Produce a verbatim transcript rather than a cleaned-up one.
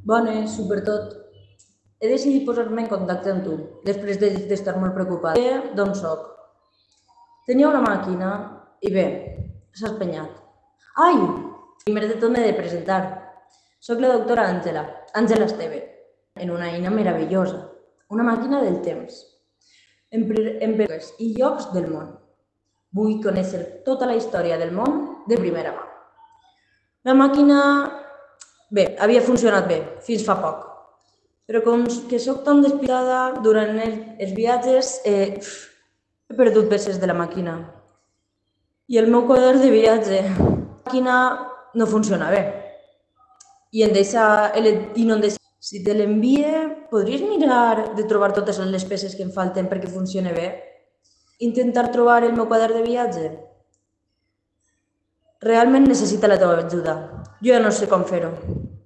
Bones, supertot. He decidit posar-me en contacte amb tu, després d'estar molt preocupada d'on soc. Tenia una màquina i bé, s'ha espenyat. Ai! Primer de tot m'he de presentar. Soc la doctora Àngela, Àngela Esteve, en una eina meravellosa, una màquina del temps, en periodes i llocs del món. Vull conèixer tota la història del món de primera mà. La màquina, bé, havia funcionat bé, fins fa poc. Però com que soc tan despistada, durant els viatges eh, he perdut peces de la màquina. I el meu quadern de viatge, la màquina no funciona bé. I, em deixa, i no em deixa. Si te l'envie, podries mirar de trobar totes les peces que em falten perquè funcioni bé? Intentar trobar el meu quadern de viatge? Realment necessita la teva ajuda. Jo ja no sé com fer-ho.